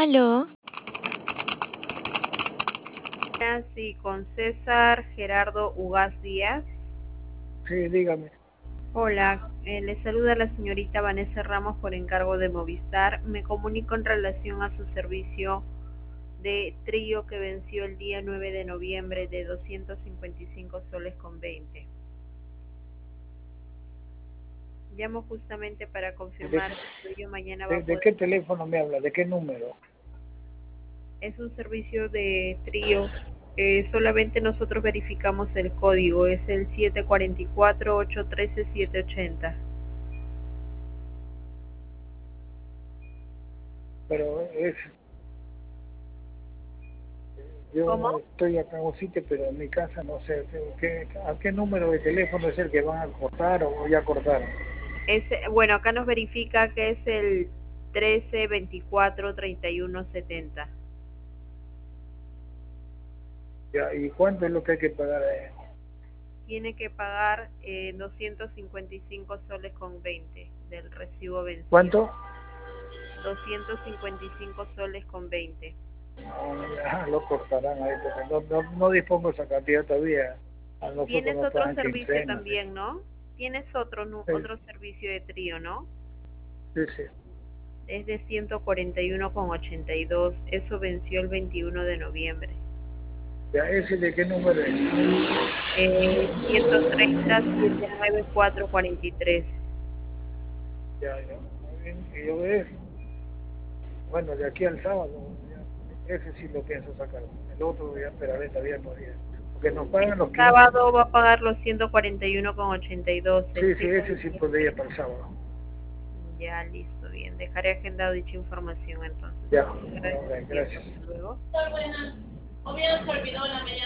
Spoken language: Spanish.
Aló, Sí, con César Gerardo Ugaz Díaz. Sí, dígame. Hola, le saluda la señorita Vanessa Ramos por encargo de Movistar. Me comunico en relación a su servicio de trío que venció el día 9 de noviembre de 255 soles con 20. Llamo justamente para confirmar que el trío mañana va a ¿De poder... qué teléfono me habla? ¿De qué número? Es un servicio de trío. Solamente nosotros verificamos el código, es el 744-813-780. Pero yo ¿Cómo? estoy acá en un sitio, pero en mi casa no sé. ¿A qué número de teléfono es el que van a cortar o ya cortaron? Bueno, acá nos verifica que es el 1324-3170. Ya, ¿y cuánto es lo que hay que pagar ahí? Tiene que pagar 255 soles con 20 del recibo vencido. ¿Cuánto? 255 soles con 20. No, ya lo cortarán ahí, porque no dispongo esa cantidad todavía. A nosotros Tienes nos otro pagan servicio quincenas. también, ¿no? Tienes otro Sí, otro servicio de trío, ¿no? sí, sí. Es de 141,82. Eso venció el 21 de noviembre. Ya, ¿ese de qué número es? 130-79443. Ya, muy bien. Y yo bueno, de aquí al sábado, ya, ese sí lo pienso sacar. El otro ya esperaré todavía por día. Porque nos pagan los 15. Sábado va a pagar los 141,82. El Sí, sí, trío ese sí podría para el sábado. ya, listo, bien. Dejaré agendado dicha información entonces. Ya, Gracias, ok, tiempo. gracias. Hasta luego.